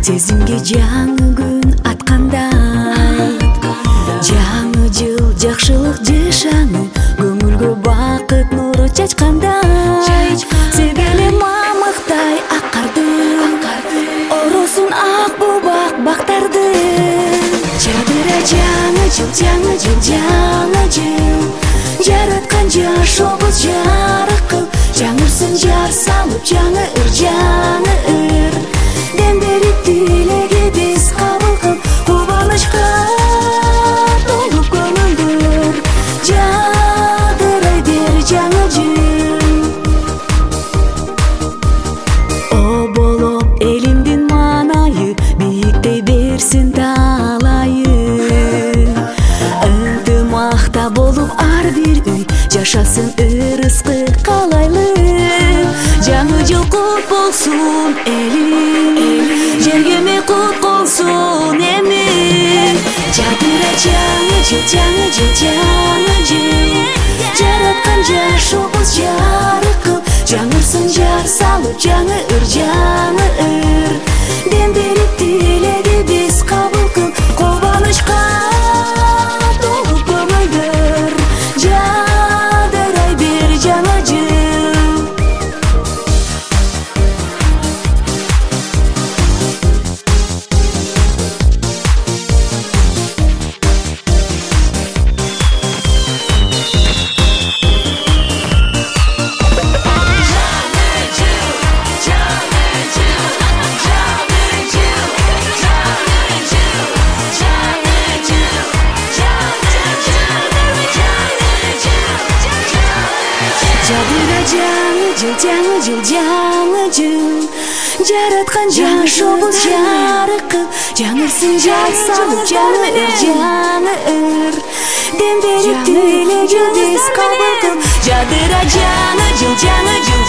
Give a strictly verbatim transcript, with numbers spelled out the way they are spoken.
Сезимге жаңы күн аткандай, жаңы жыл жакшылык жашаны, көңүлгө бакыт нуру чачкандай. Себеле мамыктай аккардын, оросун ак бубак бактарды. Жадыра жаңы жыл, жаңы жыл, жаңы жыл, жараткан жашообуз жарык кыл. Жаңырсын жар салып, жаңы ыр, жаңы ыр. Дем берип тилеги биз кабыл кыл, кубанычка толуп көңүлдөр. Жадырай бер жаңы жыл. О болоп элимдин маанайы, бийиктей берсин талайы. Ынтымакта болуп ар бир үй, жашасын ырыскы калайлы. Жаңы жыл кут болсун элим, жергеме кут болсун эмим. Жадыра жаңы жыл, жаңы жыл, жаңы жыл, жараткан жашообуз жарык кыл. Жаңырсын жар салып, жаңы ыр, жаңы ыр. Дем берип тилеги биз кабыл кыл, кубанычка толуп көңүлдөр. Жадырай бер жаңы жыл. Жадыра жаңы жыл, жаңы жыл, жаңы жыл, жараткан жашообуз жарык кыл. Жаңырсын жар салып, жаңы ыр, жаңы ыр. Дем берип тилеги биз кабыл кыл. Жадыра жаңы жыл, жаңы жыл,